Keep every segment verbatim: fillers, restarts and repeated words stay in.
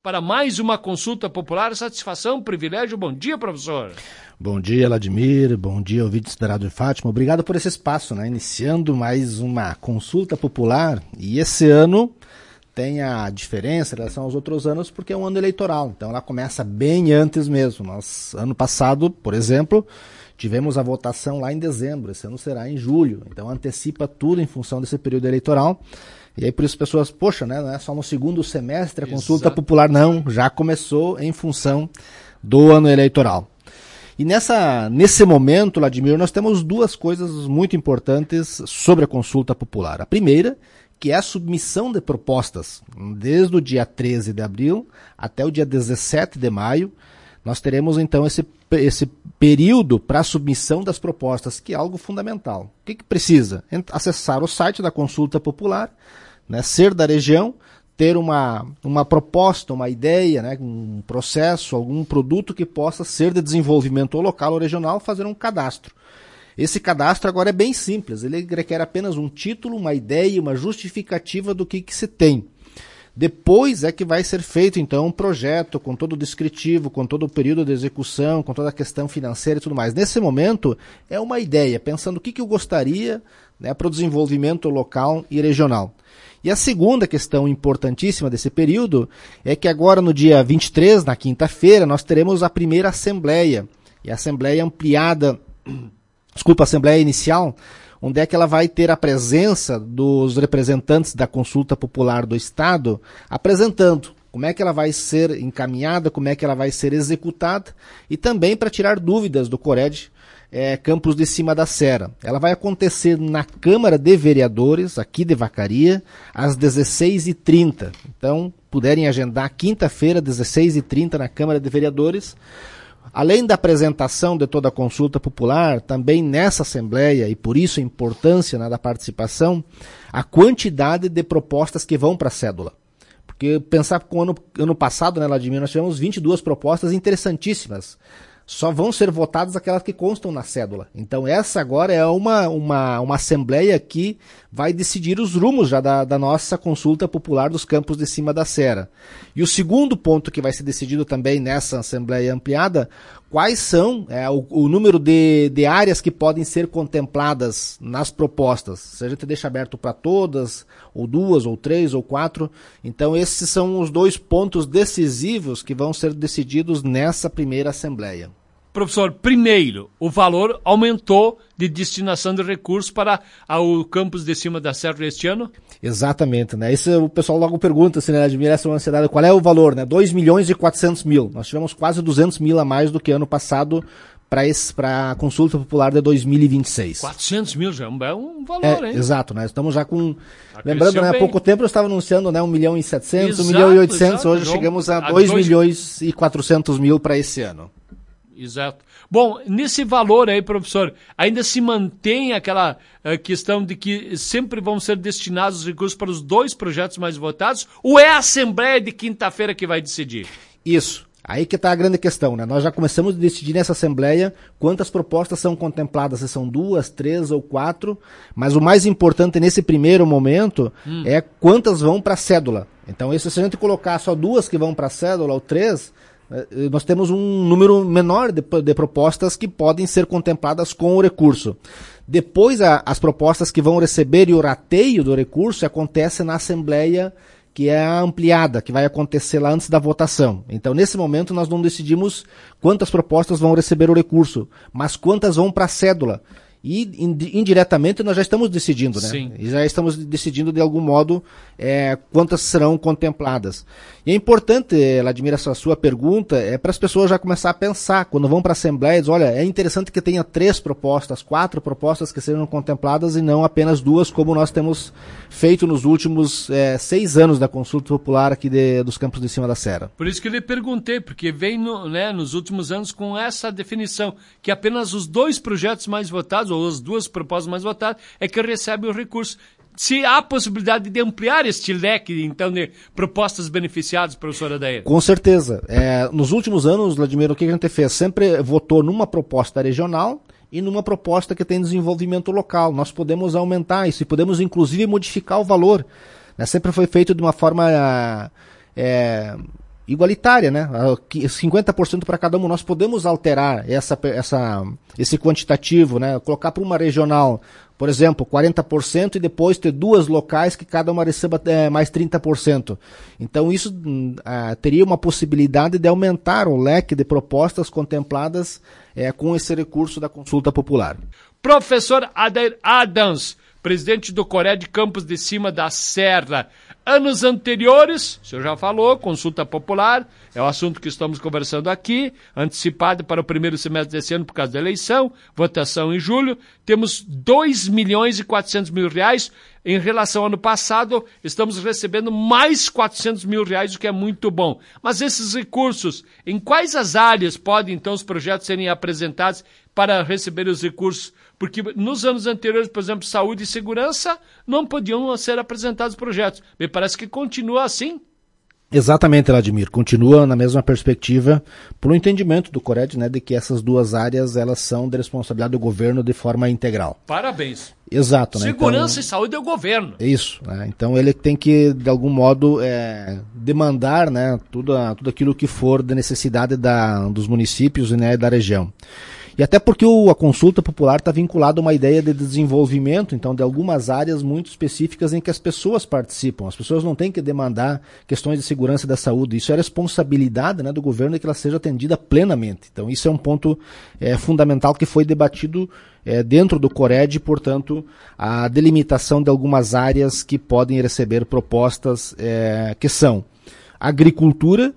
para mais uma consulta popular. Satisfação, privilégio. Bom dia, professor. Bom dia, Vladimir. Bom dia, ouvintes da Rádio Fátima. Obrigado por esse espaço, né? Iniciando mais uma consulta popular. E esse ano tem a diferença em relação aos outros anos porque é um ano eleitoral. Então ela começa bem antes mesmo. Nós, ano passado, por exemplo, tivemos a votação lá em dezembro. Esse ano será em julho. Então antecipa tudo em função desse período eleitoral. E aí por isso as pessoas, poxa, né, não é só no segundo semestre a consulta Exato. Popular, não, já começou em função do ano eleitoral. E nessa, nesse momento, Vladimir, nós temos duas coisas muito importantes sobre a consulta popular. A primeira, que é a submissão de propostas. Desde o dia treze de abril até o dia dezessete de maio, nós teremos então esse, esse período para a submissão das propostas, que é algo fundamental. O que, que precisa? Acessar o site da consulta popular, né, ser da região, ter uma, uma proposta, uma ideia, né, um processo, algum produto que possa ser de desenvolvimento local ou regional, fazer um cadastro. Esse cadastro agora é bem simples, ele requer apenas um título, uma ideia, uma justificativa do que, que se tem. Depois é que vai ser feito então um projeto com todo o descritivo, com todo o período de execução, com toda a questão financeira e tudo mais. Nesse momento é uma ideia, pensando o que, que eu gostaria, né, para o desenvolvimento local e regional. E a segunda questão importantíssima desse período é que agora no dia vinte e três, na quinta-feira, nós teremos a primeira assembleia, e a assembleia ampliada, desculpa, a assembleia inicial, onde é que ela vai ter a presença dos representantes da consulta popular do Estado, apresentando como é que ela vai ser encaminhada, como é que ela vai ser executada, e também para tirar dúvidas do CORED, É, Campos de Cima da Serra. Ela vai acontecer na Câmara de Vereadores, aqui de Vacaria, às dezesseis e trinta. Então, puderem agendar quinta-feira, dezesseis e trinta, na Câmara de Vereadores. Além da apresentação de toda a consulta popular, também nessa Assembleia, e por isso a importância, né, da participação, a quantidade de propostas que vão para a cédula. Porque pensar que o ano, ano passado, né, Vladimir, nós tivemos vinte e duas propostas interessantíssimas. Só vão ser votadas aquelas que constam na cédula. Então essa agora é uma, uma, uma assembleia que vai decidir os rumos já da, da nossa consulta popular dos Campos de Cima da Serra. E o segundo ponto que vai ser decidido também nessa assembleia ampliada, quais são é, o, o número de, de áreas que podem ser contempladas nas propostas. Se a gente deixa aberto para todas, ou duas, ou três, ou quatro. Então esses são os dois pontos decisivos que vão ser decididos nessa primeira assembleia. Professor, primeiro, o valor aumentou de destinação de recursos para o Campos de Cima da Serra este ano? Exatamente, né? Isso o pessoal logo pergunta, se, né, admira essa ansiedade, qual é o valor, né? dois milhões e quatrocentos mil. Nós tivemos quase duzentos mil a mais do que ano passado para a consulta popular de dois mil e vinte e seis. quatrocentos mil já é um valor, é, hein? Exato, né? Estamos já com... Já lembrando, né, há pouco tempo eu estava anunciando, né, um milhão e setecentos, um milhão e oitocentos, hoje João, chegamos a dois milhões e quatrocentos mil para esse ano. Exato. Bom, nesse valor aí, professor, ainda se mantém aquela uh, questão de que sempre vão ser destinados os recursos para os dois projetos mais votados, ou é a Assembleia de quinta-feira que vai decidir? Isso. Aí que está a grande questão, né? Nós já começamos a decidir nessa Assembleia quantas propostas são contempladas, se são duas, três ou quatro, mas o mais importante nesse primeiro momento hum. é quantas vão para a cédula. Então, isso, se a gente colocar só duas que vão para a cédula ou três, nós temos um número menor de, de propostas que podem ser contempladas com o recurso. Depois, a, as propostas que vão receber e o rateio do recurso acontece na Assembleia, que é a ampliada, que vai acontecer lá antes da votação. Então, nesse momento, nós não decidimos quantas propostas vão receber o recurso, mas quantas vão para a cédula. E indiretamente nós já estamos decidindo, né? Sim. E já estamos decidindo de algum modo é, quantas serão contempladas. E é importante, Vladimir, essa sua pergunta, é para as pessoas já começar a pensar, quando vão para a Assembleia, diz, olha, é interessante que tenha três propostas, quatro propostas que sejam contempladas e não apenas duas, como nós temos feito nos últimos é, seis anos da consulta popular aqui de, dos Campos de Cima da Serra. Por isso que eu lhe perguntei, porque vem no, né, nos últimos anos com essa definição, que apenas os dois projetos mais votados, ou as duas propostas mais votadas, é que recebem o recurso. Se há possibilidade de ampliar este leque, então, de propostas beneficiadas, professora Adair? Com certeza. É, nos últimos anos, Vladimir, o que a gente fez? Sempre votou numa proposta regional e numa proposta que tem desenvolvimento local. Nós podemos aumentar isso e podemos, inclusive, modificar o valor. Né? Sempre foi feito de uma forma... É, igualitária, né? cinquenta por cento para cada um. Nós podemos alterar essa, essa, esse quantitativo, né? Colocar para uma regional, por exemplo, quarenta por cento e depois ter duas locais que cada uma receba é, mais trinta por cento. Então isso ah, teria uma possibilidade de aumentar o leque de propostas contempladas é, com esse recurso da consulta popular. Professor Adair Adams, presidente do Coré de Campos de Cima da Serra. Anos anteriores, o senhor já falou, consulta popular, é o assunto que estamos conversando aqui, antecipado para o primeiro semestre desse ano por causa da eleição, votação em julho. Temos dois milhões e quatrocentos mil reais. Em relação ao ano passado, estamos recebendo mais quatrocentos mil reais, o que é muito bom. Mas esses recursos, em quais as áreas podem, então, os projetos serem apresentados para receber os recursos? Porque nos anos anteriores, por exemplo, saúde e segurança, não podiam ser apresentados projetos. Me parece que continua assim. Exatamente, Vladimir. Continua na mesma perspectiva, por um entendimento do Cored, né, de que essas duas áreas elas são de responsabilidade do governo de forma integral. Parabéns. Exato. Né? Segurança então, e saúde é o governo. Isso. Né? Então ele tem que, de algum modo, é, demandar, né, tudo, tudo aquilo que for da necessidade da, dos municípios, né, da região. E até porque o, a consulta popular está vinculada a uma ideia de desenvolvimento, então, de algumas áreas muito específicas em que as pessoas participam. As pessoas não têm que demandar questões de segurança da saúde. Isso é responsabilidade, né, do governo de que ela seja atendida plenamente. Então, isso é um ponto é, fundamental que foi debatido é, dentro do Cored, portanto, a delimitação de algumas áreas que podem receber propostas é, que são agricultura,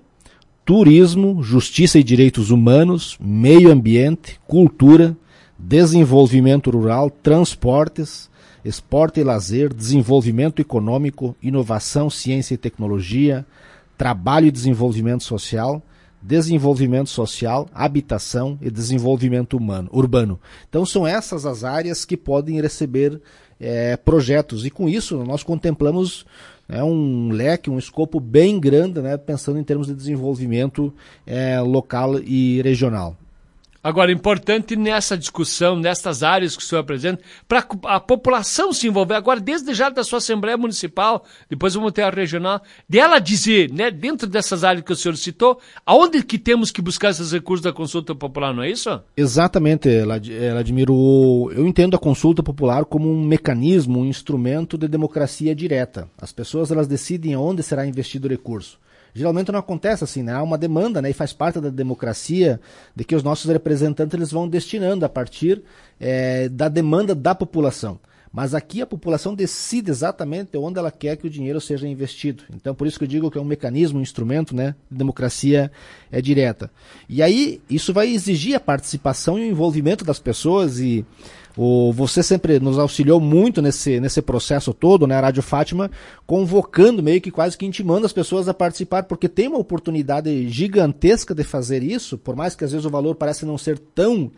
turismo, justiça e direitos humanos, meio ambiente, cultura, desenvolvimento rural, transportes, esporte e lazer, desenvolvimento econômico, inovação, ciência e tecnologia, trabalho e desenvolvimento social, desenvolvimento social, habitação e desenvolvimento humano, urbano. Então são essas as áreas que podem receber é, projetos, e com isso nós contemplamos é um leque, um escopo bem grande, né, pensando em termos de desenvolvimento é, local e regional. Agora, importante nessa discussão, nessas áreas que o senhor apresenta, para a população se envolver, agora desde já da sua Assembleia Municipal, depois vamos ter a regional, dela dizer, né, dentro dessas áreas que o senhor citou, aonde que temos que buscar esses recursos da consulta popular, não é isso? Exatamente, Vladimir. Eu entendo a consulta popular como um mecanismo, um instrumento de democracia direta. As pessoas elas decidem onde será investido o recurso. Geralmente não acontece assim, né? Há uma demanda, né? E faz parte da democracia de que os nossos representantes eles vão destinando a partir é, da demanda da população. Mas aqui a população decide exatamente onde ela quer que o dinheiro seja investido. Então, por isso que eu digo que é um mecanismo, um instrumento, né, de democracia é, direta. E aí, isso vai exigir a participação e o envolvimento das pessoas e o, você sempre nos auxiliou muito nesse, nesse processo todo, né, a Rádio Fátima, convocando, meio que quase que intimando as pessoas a participar, porque tem uma oportunidade gigantesca de fazer isso, por mais que às vezes o valor pareça não ser tão,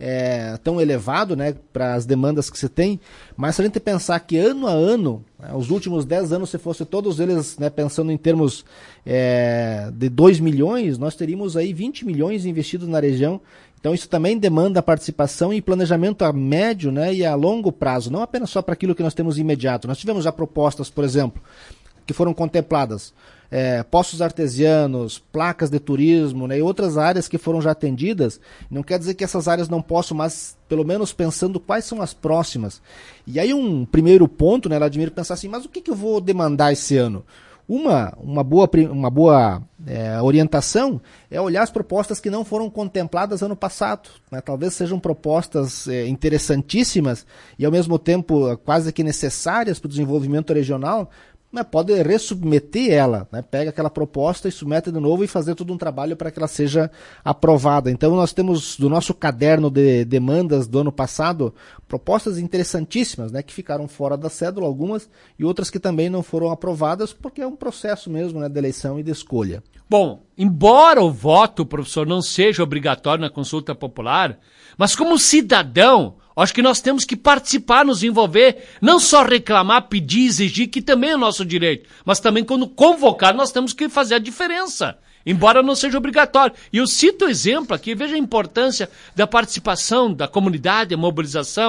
é, tão elevado, né, para as demandas que se tem, mas se a gente pensar que ano a ano, né, os últimos dez anos, se fosse todos eles, né, pensando em termos é, de dois milhões, nós teríamos aí vinte milhões investidos na região. Então isso também demanda participação e planejamento a médio, né, e a longo prazo, não apenas só para aquilo que nós temos imediato. Nós tivemos já propostas, por exemplo, que foram contempladas, é, poços artesianos, placas de turismo, né, e outras áreas que foram já atendidas. Não quer dizer que essas áreas não possam, mas pelo menos pensando quais são as próximas. E aí um primeiro ponto, né, Vladimir, pensar assim, mas o que, que eu vou demandar esse ano? Uma, uma boa, uma boa é, orientação é olhar as propostas que não foram contempladas ano passado, né? Talvez sejam propostas é, interessantíssimas e ao mesmo tempo quase que necessárias para o desenvolvimento regional, mas pode ressubmeter ela, né? Pega aquela proposta e submete de novo e fazer todo um trabalho para que ela seja aprovada. Então nós temos do nosso caderno de demandas do ano passado propostas interessantíssimas, né? Que ficaram fora da cédula, algumas, e outras que também não foram aprovadas porque é um processo mesmo, né, de eleição e de escolha. Bom, embora o voto, professor, não seja obrigatório na consulta popular, mas como cidadão, acho que nós temos que participar, nos envolver, não só reclamar, pedir, exigir, que também é nosso direito, mas também quando convocar nós temos que fazer a diferença, embora não seja obrigatório. E eu cito o exemplo aqui, veja a importância da participação da comunidade, a mobilização.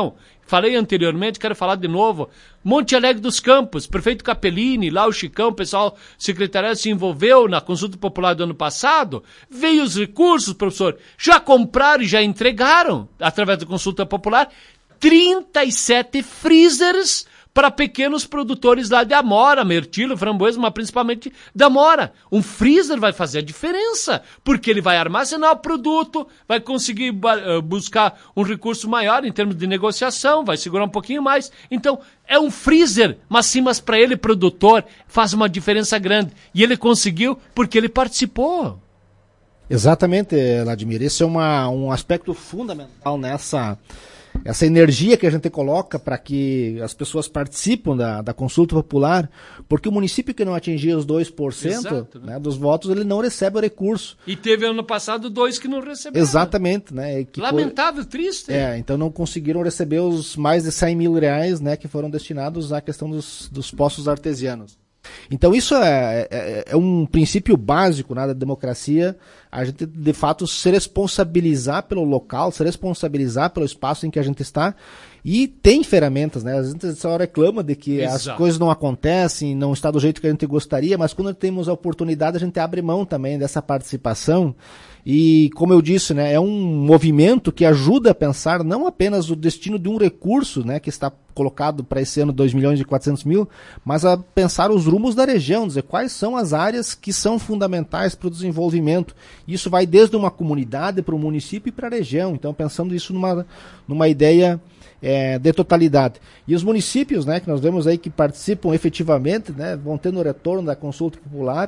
falei anteriormente, quero falar de novo. Monte Alegre dos Campos, prefeito Capellini, lá o Chicão, o pessoal secretariado se envolveu na consulta popular do ano passado. Veio os recursos, professor, já compraram e já entregaram, através da consulta popular, trinta e sete freezers para pequenos produtores lá de Amora, Mirtilo, Framboesa, mas principalmente da Amora. Um freezer vai fazer a diferença, porque ele vai armazenar o produto, vai conseguir uh, buscar um recurso maior em termos de negociação, vai segurar um pouquinho mais. Então, é um freezer, mas sim, mas para ele, produtor, faz uma diferença grande. E ele conseguiu porque ele participou. Exatamente, Vladimir. Esse é uma, um aspecto fundamental nessa... essa energia que a gente coloca para que as pessoas participem da, da consulta popular, porque o município que não atingia os dois por cento Exato, né? Né, dos votos, ele não recebe o recurso. E teve ano passado dois que não receberam. Exatamente. Né, que Lamentável, foi... triste. É, então não conseguiram receber os mais de cem mil reais, né, que foram destinados à questão dos, dos poços artesianos. Então isso é, é, é um princípio básico, né, da democracia, a gente de fato se responsabilizar pelo local, se responsabilizar pelo espaço em que a gente está, e tem ferramentas, né? A gente só reclama de que Exato. As coisas não acontecem, não está do jeito que a gente gostaria, mas quando temos a oportunidade a gente abre mão também dessa participação. E, como eu disse, né, é um movimento que ajuda a pensar não apenas o destino de um recurso, né, que está colocado para esse ano dois milhões e quatrocentos mil, mas a pensar os rumos da região, dizer quais são as áreas que são fundamentais para o desenvolvimento. Isso vai desde uma comunidade para o município e para a região. Então, pensando isso numa, numa ideia é, de totalidade. E os municípios, né, que nós vemos aí que participam efetivamente, né, vão tendo o retorno da consulta popular,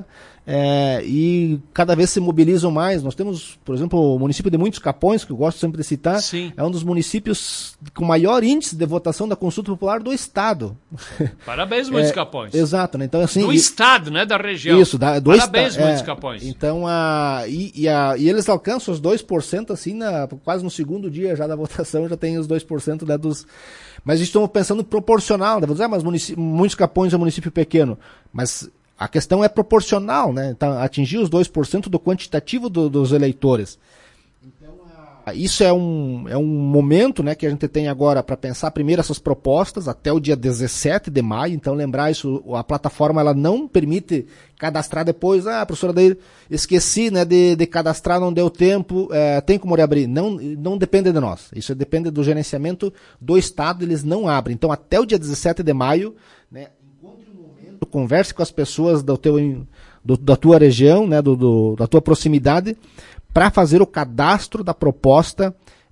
É, e cada vez se mobilizam mais. Nós temos, por exemplo, o município de Muitos Capões, que eu gosto sempre de citar, Sim. é um dos municípios com maior índice de votação da consulta popular do estado. Parabéns, Muitos é, Capões. Exato, né? Então, assim, do e, estado, né? Da região. Isso, da, do Parabéns, esta, Muitos é, Capões. Então, a, e, e, a, e eles alcançam os dois por cento, assim, na, quase no segundo dia já da votação, já tem os dois por cento, né, dos... Mas estamos pensando proporcional, né? Vou dizer, ah, mas Muitos Capões é um município pequeno, mas... A questão é proporcional, né? Então, atingir os dois por cento do quantitativo do, dos eleitores. Então, a... isso é um, é um momento, né, que a gente tem agora para pensar primeiro essas propostas até o dia dezessete de maio. Então, lembrar isso, a plataforma ela não permite cadastrar depois. Ah, professora, daí esqueci, né, de, de cadastrar, não deu tempo, é, tem como reabrir. Não, não depende de nós. Isso depende do gerenciamento do Estado, eles não abrem. Então, até o dia dezessete de maio, né, converse com as pessoas do teu, do, da tua região, né, do, do, da tua proximidade, para fazer o cadastro da proposta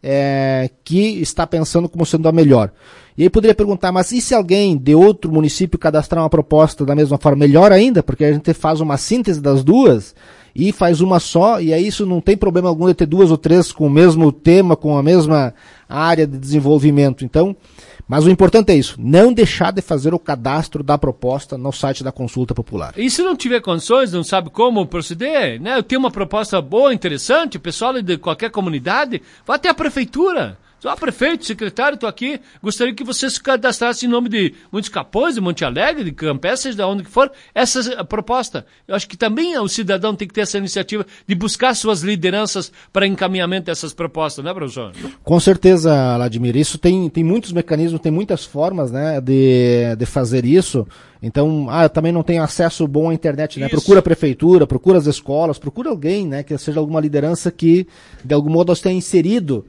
é, que está pensando como sendo a melhor. E aí poderia perguntar, mas e se alguém de outro município cadastrar uma proposta da mesma forma? Melhor ainda, porque a gente faz uma síntese das duas e faz uma só, e aí isso não tem problema algum de ter duas ou três com o mesmo tema, com a mesma área de desenvolvimento. Então, mas o importante é isso, não deixar de fazer o cadastro da proposta no site da consulta popular. E se não tiver condições, não sabe como proceder, né? Eu tenho uma proposta boa, interessante, o pessoal de qualquer comunidade, vá até a prefeitura. Só prefeito, secretário, estou aqui, gostaria que você se cadastrasse em nome de Muitos Capões, de Monte Alegre, de Campé, seja de onde que for, essa é a proposta. Eu acho que também o cidadão tem que ter essa iniciativa de buscar suas lideranças para encaminhamento dessas propostas, né, professor? Com certeza, Vladimir, isso tem, tem muitos mecanismos, tem muitas formas, né, de, de fazer isso. Então, ah, eu também não tenho acesso bom à internet, né? Isso. Procura a prefeitura, procura as escolas, procura alguém, né, que seja alguma liderança que, de algum modo, tenha inserido.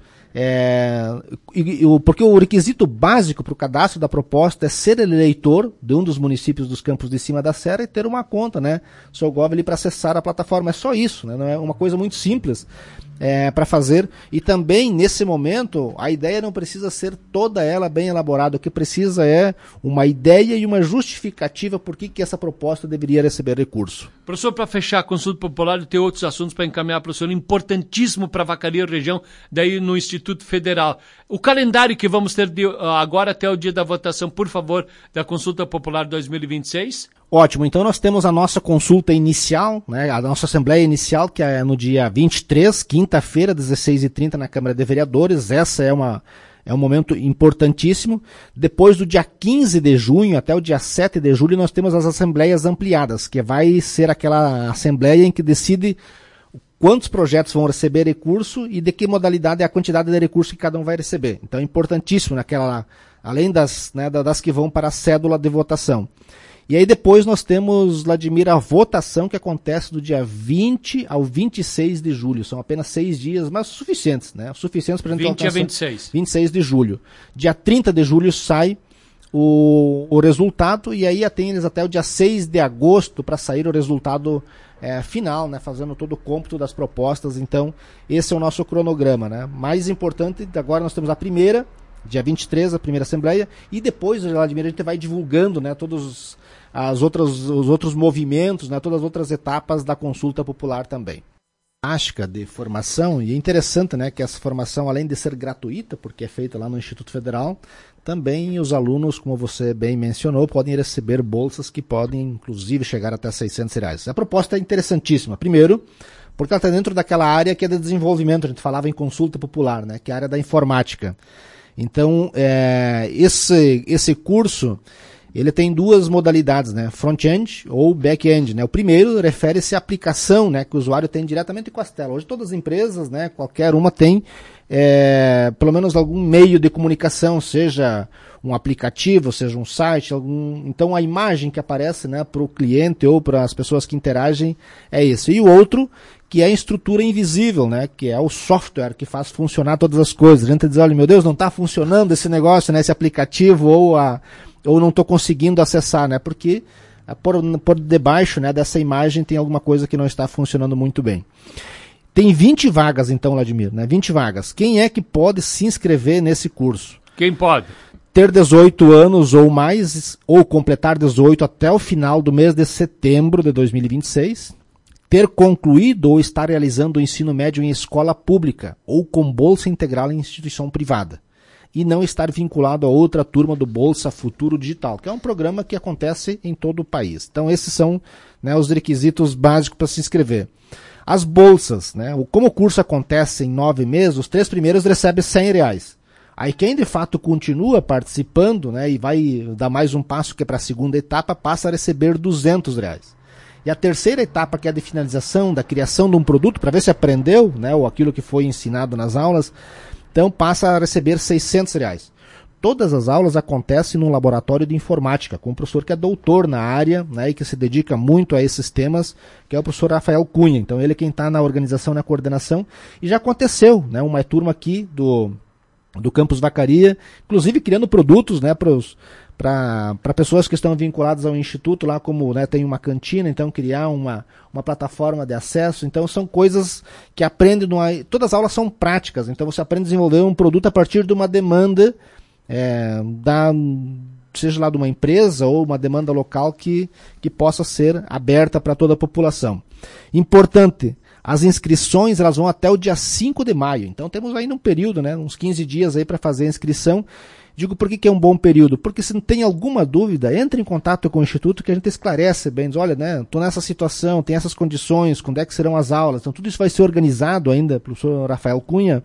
É, e, e, porque o requisito básico para o cadastro da proposta é ser eleitor de um dos municípios dos Campos de Cima da Serra e ter uma conta, né? Sogov ali para acessar a plataforma. É só isso, né? Não é uma coisa muito simples é, para fazer. E também, nesse momento, a ideia não precisa ser toda ela bem elaborada. O que precisa é uma ideia e uma justificativa por que, que essa proposta deveria receber recurso. Professor, para fechar a consulta popular, e ter outros assuntos para encaminhar para o senhor, importantíssimo para a Vacaria região, daí no Instituto Federal. O calendário que vamos ter de agora até o dia da votação, por favor, da consulta popular dois mil e vinte e seis? Ótimo, então nós temos a nossa consulta inicial, né, a nossa assembleia inicial, que é no dia vinte e três, quinta-feira, dezesseis e trinta, na Câmara de Vereadores. Essa é uma... É um momento importantíssimo. Depois do dia quinze de junho até o dia sete de julho, nós temos as assembleias ampliadas, que vai ser aquela assembleia em que decide quantos projetos vão receber recurso e de que modalidade é a quantidade de recurso que cada um vai receber. Então é importantíssimo naquela, além das, né, das que vão para a cédula de votação. E aí depois nós temos, Vladimir, a votação que acontece do dia vinte ao vinte e seis de julho. São apenas seis dias, mas suficientes, né? Suficientes para a gente vinte a vinte e seis. vinte e seis de julho. Dia trinta de julho sai o, o resultado e aí tem eles até o dia seis de agosto para sair o resultado é, final, né? Fazendo todo o cômputo das propostas. Então, esse é o nosso cronograma, né? Mais importante, agora nós temos a primeira, dia vinte e três, a primeira assembleia, e depois, Vladimir, a gente vai divulgando, né, todos os, as outras, os outros movimentos, né, todas as outras etapas da consulta popular também. Prática de formação, e é interessante, né, que essa formação, além de ser gratuita, porque é feita lá no Instituto Federal, também os alunos, como você bem mencionou, podem receber bolsas que podem, inclusive, chegar até seiscentos reais. A proposta é interessantíssima. Primeiro, porque ela está dentro daquela área que é de desenvolvimento, a gente falava em consulta popular, né, que é a área da informática. Então, é, esse, esse curso, ele tem duas modalidades, né? Front-end ou back-end, né? O primeiro refere-se à aplicação, né, que o usuário tem diretamente com as telas. Hoje todas as empresas, né, qualquer uma tem, é, pelo menos algum meio de comunicação, seja um aplicativo, seja um site, algum... então a imagem que aparece, né, para o cliente ou para as pessoas que interagem é isso. E o outro, que é a estrutura invisível, né, que é o software que faz funcionar todas as coisas. A gente diz, olha, meu Deus, não está funcionando esse negócio, né, esse aplicativo, ou, a, ou não estou conseguindo acessar, né, porque por, por debaixo, né, dessa imagem tem alguma coisa que não está funcionando muito bem. Tem vinte vagas, então, Vladimir, né, vinte vagas. Quem é que pode se inscrever nesse curso? Quem pode? Ter dezoito anos ou mais, ou completar dezoito até o final do mês de setembro de dois mil e vinte e seis, ter concluído ou estar realizando o ensino médio em escola pública ou com bolsa integral em instituição privada, e não estar vinculado a outra turma do Bolsa Futuro Digital, que é um programa que acontece em todo o país. Então esses são, né, os requisitos básicos para se inscrever. As bolsas, né, como o curso acontece em nove meses, os três primeiros recebem cem reais. Aí quem de fato continua participando, né, e vai dar mais um passo que é para a segunda etapa, passa a receber duzentos reais. E a terceira etapa, que é a de finalização, da criação de um produto, para ver se aprendeu, né, ou aquilo que foi ensinado nas aulas, então passa a receber seiscentos reais. Todas as aulas acontecem num laboratório de informática, com um professor que é doutor na área, né, e que se dedica muito a esses temas, que é o professor Rafael Cunha. Então ele é quem está na organização, na coordenação, e já aconteceu, né, uma turma aqui do... do Campus Vacaria, inclusive criando produtos, né, para pessoas que estão vinculadas ao Instituto, lá como, né, tem uma cantina, então criar uma, uma plataforma de acesso. Então são coisas que aprendem, no, todas as aulas são práticas, então você aprende a desenvolver um produto a partir de uma demanda, é, da, seja lá de uma empresa ou uma demanda local que, que possa ser aberta para toda a população. Importante, as inscrições elas vão até o dia cinco de maio, então temos ainda um período, né, uns quinze dias aí para fazer a inscrição. Digo por que, que é um bom período? Porque se não tem alguma dúvida, entre em contato com o Instituto que a gente esclarece bem, diz, olha, né, estou nessa situação, tem essas condições, quando é que serão as aulas, então tudo isso vai ser organizado ainda pelo professor Rafael Cunha,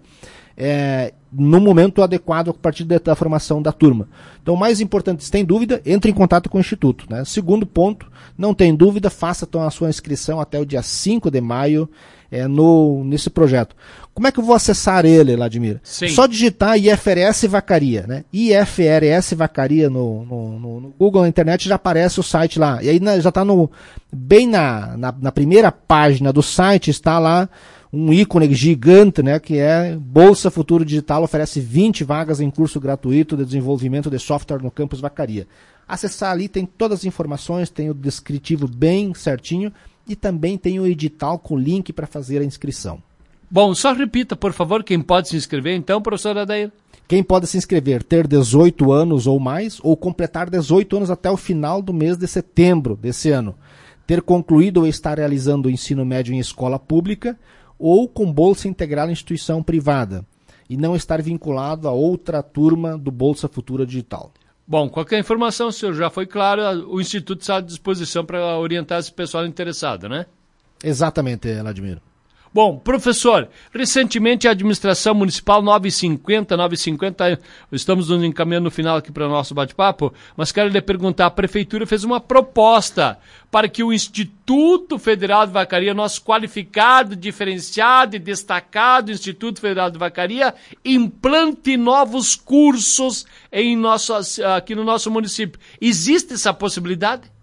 é, no momento adequado a partir da, da formação da turma. Então o mais importante, se tem dúvida, entre em contato com o Instituto, né? Segundo ponto, não tem dúvida, faça então a sua inscrição até o dia cinco de maio é, no, nesse projeto. Como é que eu vou acessar ele, Vladimir? Sim. Só digitar I F R S Vacaria, né? I F R S Vacaria no, no, no, no Google, na internet, já aparece o site lá. E aí na, já está bem na, na, na primeira página do site, está lá um ícone gigante, né, que é Bolsa Futuro Digital, oferece vinte vagas em curso gratuito de desenvolvimento de software no Campus Vacaria. Acessar ali, tem todas as informações, tem o descritivo bem certinho e também tem o edital com link para fazer a inscrição. Bom, só repita, por favor, quem pode se inscrever então, professor Adair? Quem pode se inscrever, ter dezoito anos ou mais, ou completar dezoito anos até o final do mês de setembro desse ano. Ter concluído ou estar realizando o ensino médio em escola pública, ou com bolsa integral em instituição privada, e não estar vinculado a outra turma do Bolsa Futura Digital. Bom, qualquer informação, senhor, já foi claro, o Instituto está à disposição para orientar esse pessoal interessado, né? Exatamente, Vladimir. Bom, professor, recentemente a administração municipal nove e cinquenta, nove e cinquenta, estamos nos encaminhando no final aqui para o nosso bate-papo, mas quero lhe perguntar, a prefeitura fez uma proposta para que o Instituto Federal de Vacaria, nosso qualificado, diferenciado e destacado Instituto Federal de Vacaria, implante novos cursos em nosso, aqui no nosso município. Existe essa possibilidade?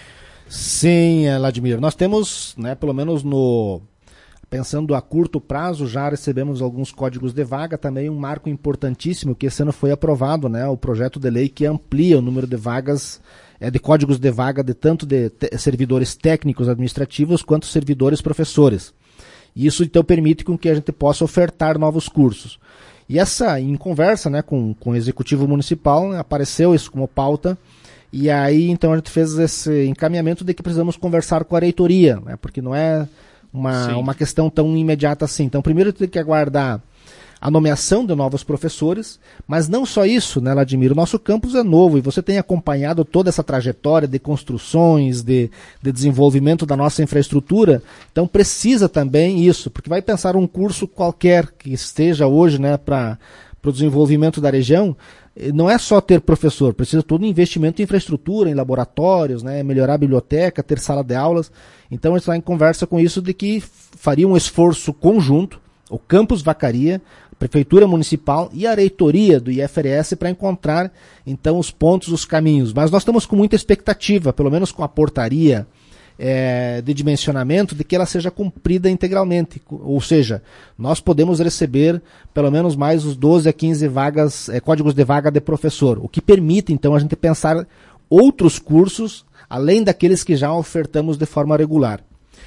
Sim, Vladimir, nós temos, né, pelo menos no... Pensando a curto prazo, já recebemos alguns códigos de vaga, também um marco importantíssimo que esse ano foi aprovado, né, o projeto de lei que amplia o número de vagas, é, de códigos de vaga de tanto de te- servidores técnicos administrativos quanto servidores professores. Isso então permite com que a gente possa ofertar novos cursos. E essa, em conversa, né, com, com o Executivo Municipal, apareceu isso como pauta, e aí então a gente fez esse encaminhamento de que precisamos conversar com a reitoria, né, porque não é Uma, uma questão tão imediata assim. Então, primeiro tem que aguardar a nomeação de novos professores, mas não só isso, né, Vladimir? O nosso campus é novo e você tem acompanhado toda essa trajetória de construções, de, de desenvolvimento da nossa infraestrutura, então precisa também isso, porque vai pensar um curso qualquer que esteja hoje, né, para o desenvolvimento da região, não é só ter professor, precisa todo investimento em infraestrutura, em laboratórios, né, melhorar a biblioteca, ter sala de aulas. Então a gente está em conversa com isso de que faria um esforço conjunto, o Campus Vacaria, a Prefeitura Municipal e a reitoria do I F R S para encontrar então os pontos, os caminhos. Mas nós estamos com muita expectativa, pelo menos com a portaria é, de dimensionamento, de que ela seja cumprida integralmente. Ou seja, nós podemos receber pelo menos mais os doze a quinze vagas, é, códigos de vaga de professor, o que permite então a gente pensar outros cursos, além daqueles que já ofertamos de forma regular.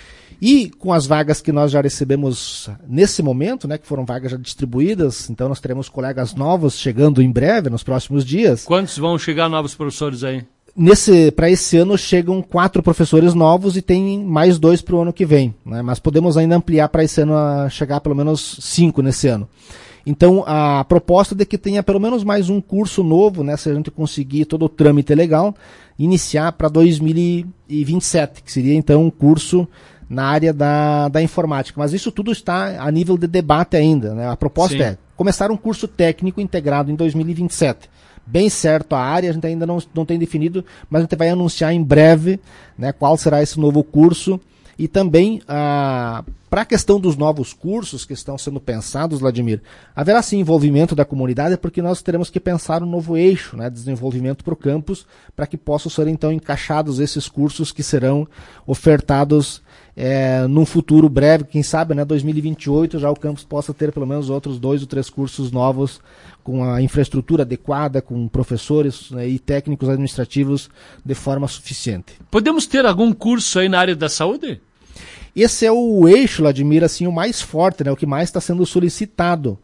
E com as vagas que nós já recebemos nesse momento, né, que foram vagas já distribuídas, então nós teremos colegas novos chegando em breve, nos próximos dias. Quantos vão chegar novos professores aí? Nesse, para esse ano chegam quatro professores novos e tem mais dois para o ano que vem, né? Mas podemos ainda ampliar para esse ano a chegar pelo menos cinco nesse ano. Então a proposta é de que tenha pelo menos mais um curso novo, né, se a gente conseguir todo o trâmite legal, iniciar para dois mil e vinte e sete, que seria então um curso na área da, da informática. Mas isso tudo está a nível de debate ainda, né? A proposta Sim. é começar um curso técnico integrado em dois mil e vinte e sete. Bem certo a área, a gente ainda não, não tem definido, mas a gente vai anunciar em breve, né, qual será esse novo curso. E também, ah, para a questão dos novos cursos que estão sendo pensados, Vladimir, haverá sim envolvimento da comunidade, porque nós teremos que pensar um novo eixo, né, de desenvolvimento para o campus, para que possam ser então encaixados esses cursos que serão ofertados é, num futuro breve, quem sabe, né, dois mil e vinte e oito já o campus possa ter pelo menos outros dois ou três cursos novos com a infraestrutura adequada, com professores, né, e técnicos administrativos de forma suficiente. Podemos ter algum curso aí na área da saúde? Esse é o eixo, Vladimir, assim, o mais forte, né, o que mais está sendo solicitado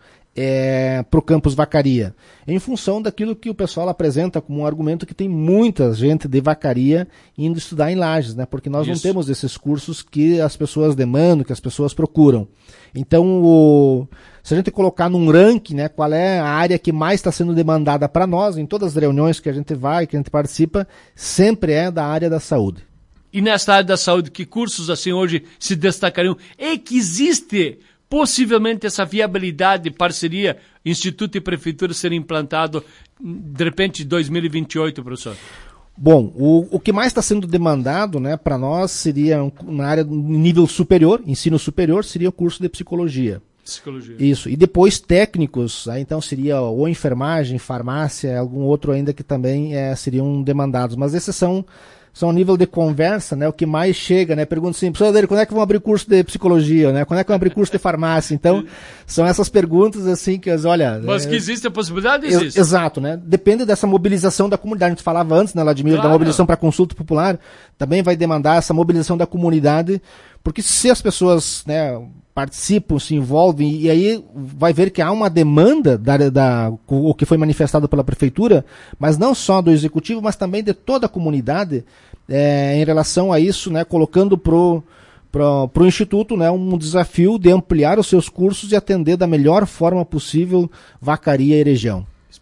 é, para o campus Vacaria, em função daquilo que o pessoal apresenta como um argumento que tem muita gente de Vacaria indo estudar em Lages, né, porque nós Isso. não temos esses cursos que as pessoas demandam, que as pessoas procuram. Então, o, se a gente colocar num ranking, né, qual é a área que mais está sendo demandada para nós, em todas as reuniões que a gente vai, que a gente participa, sempre é da área da saúde. E nessa área da saúde, que cursos assim hoje se destacariam? E que existe possivelmente essa viabilidade de parceria Instituto e Prefeitura ser implantado de repente em dois mil e vinte e oito, professor? Bom, o, o que mais está sendo demandado, né, para nós seria um, na área nível superior, ensino superior, seria o curso de psicologia. Psicologia. Isso. E depois técnicos, aí então seria ou enfermagem, farmácia, algum outro ainda que também é, seriam demandados. Mas esses são são a nível de conversa, né, o que mais chega, né, pergunta assim, professor Adélio, quando é que vão abrir curso de psicologia, né, quando é que vão abrir curso de farmácia? Então, são essas perguntas, assim, que, olha... Mas que existe a possibilidade, existe. Ex- exato, né, depende dessa mobilização da comunidade, a gente falava antes, né, Vladimir, claro. Da mobilização para consulta popular, também vai demandar essa mobilização da comunidade, porque se as pessoas, né, participam, se envolvem, e aí vai ver que há uma demanda da, da, o que foi manifestado pela prefeitura, mas não só do executivo, mas também de toda a comunidade, é, em relação a isso, né, colocando pro para o Instituto, né, um desafio de ampliar os seus cursos e atender da melhor forma possível Vacaria e região.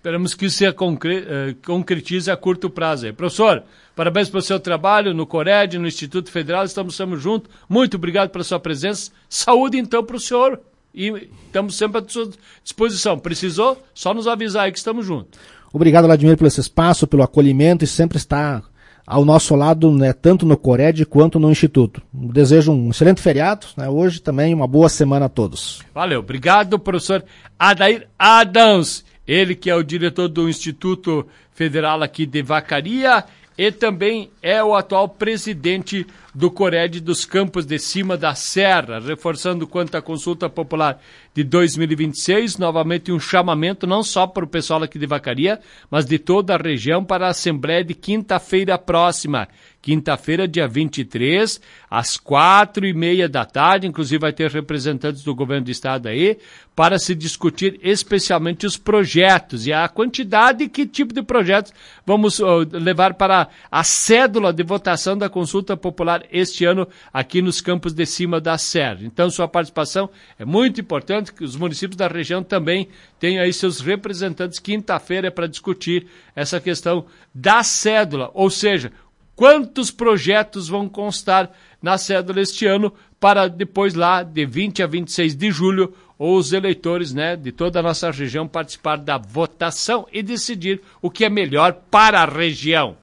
Esperamos que isso se concre- concretize a curto prazo. Aí. Professor, parabéns pelo seu trabalho no Cored, no Instituto Federal, estamos sempre juntos. Muito obrigado pela sua presença. Saúde, então, para o senhor. E estamos sempre à sua disposição. Precisou? Só nos avisar aí que estamos juntos. Obrigado, Vladimir, pelo esse espaço, pelo acolhimento e sempre está ao nosso lado, né, tanto no Cored quanto no Instituto. Desejo um excelente feriado, né, hoje também uma boa semana a todos. Valeu. Obrigado, professor Adair Adams. Ele que é o diretor do Instituto Federal aqui de Vacaria e também é o atual presidente do Cored dos Campos de Cima da Serra, reforçando quanto à consulta popular de dois mil e vinte e seis, novamente um chamamento não só para o pessoal aqui de Vacaria, mas de toda a região para a Assembleia de quinta-feira próxima, quinta-feira, dia vinte e três, às quatro e meia da tarde, inclusive vai ter representantes do governo do estado aí, para se discutir especialmente os projetos e a quantidade e que tipo de projetos vamos uh, levar para a cédula de votação da consulta popular este ano aqui nos Campos de Cima da Serra. Então, sua participação é muito importante, que os municípios da região também tenham aí seus representantes quinta-feira para discutir essa questão da cédula, ou seja, quantos projetos vão constar na cédula este ano para depois lá, de vinte a vinte e seis de julho, os eleitores, né, de toda a nossa região participar da votação e decidir o que é melhor para a região.